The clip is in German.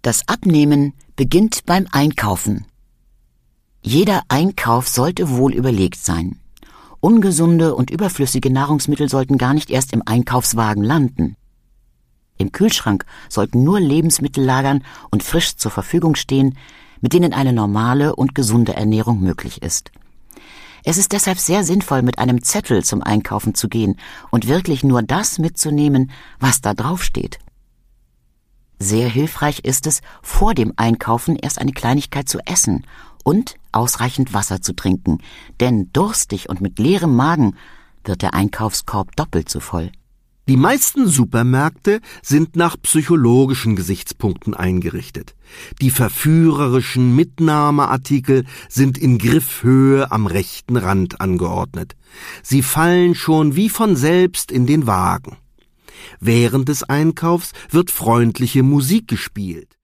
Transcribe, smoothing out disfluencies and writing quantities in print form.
Das Abnehmen beginnt beim Einkaufen. Jeder Einkauf sollte wohl überlegt sein. Ungesunde und überflüssige Nahrungsmittel sollten gar nicht erst im Einkaufswagen landen. Im Kühlschrank sollten nur Lebensmittel lagern und frisch zur Verfügung stehen, mit denen eine normale und gesunde Ernährung möglich ist. Es ist deshalb sehr sinnvoll, mit einem Zettel zum Einkaufen zu gehen und wirklich nur das mitzunehmen, was da drauf steht. Sehr hilfreich ist es, vor dem Einkaufen erst eine Kleinigkeit zu essen und ausreichend Wasser zu trinken, denn durstig und mit leerem Magen wird der Einkaufskorb doppelt so voll. Die meisten Supermärkte sind nach psychologischen Gesichtspunkten eingerichtet. Die verführerischen Mitnahmeartikel sind in Griffhöhe am rechten Rand angeordnet. Sie fallen schon wie von selbst in den Wagen. Während des Einkaufs wird freundliche Musik gespielt.